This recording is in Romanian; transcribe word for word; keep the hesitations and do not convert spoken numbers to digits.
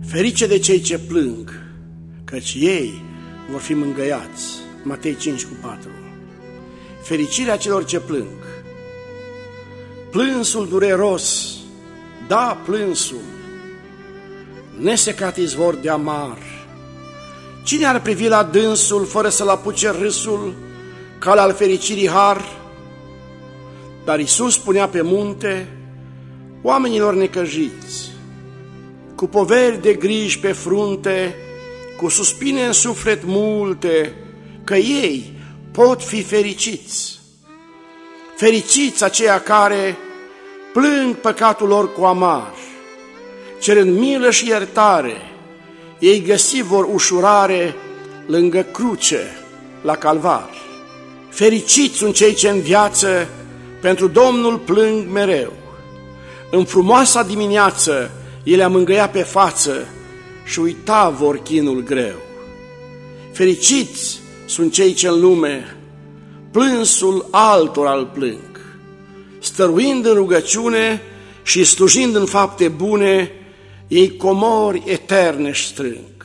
Ferice de cei ce plâng, căci ei vor fi mângâiați. Matei cinci cu patru. Fericirea celor ce plâng. Plânsul dureros, da, plânsul, nesecat izvor de amar. Cine ar privi la dânsul fără să-l apuce râsul, cale al fericirii har? Dar Iisus spunea pe munte oamenilor necăjiți, cu poveri de griji pe frunte, cu suspine în suflet multe, că ei pot fi fericiți. Fericiți aceia care plâng păcatul lor cu amar, cerând milă și iertare, ei găsi vor ușurare lângă cruce, la calvar. Fericiți sunt cei ce în viață pentru Domnul plâng mereu. În frumoasa dimineață ei le-a mângâia pe față și uita vor chinul greu. Fericiți sunt cei ce în lume plânsul altora îl plâng, stăruind în rugăciune și slujind în fapte bune, ei comori eterne își strâng.